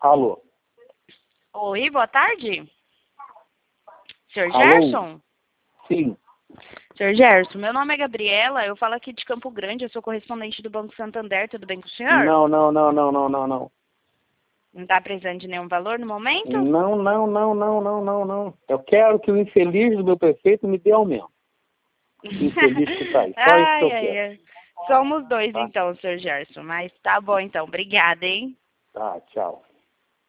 Alô? Oi, boa tarde. Senhor Alô? Gerson? Sim. Senhor Gerson, meu nome é Gabriela, eu falo aqui de Campo Grande, eu sou correspondente do Banco Santander, tudo bem com o senhor? Não. Não está precisando de nenhum valor no momento? Não. Eu quero que o infeliz do meu prefeito me dê aumento. Infeliz que tá aí. Só isso que eu quero. Ai. Somos dois Tá? então, senhor Gerson, mas tá bom então. Obrigada, hein? Tá, tchau.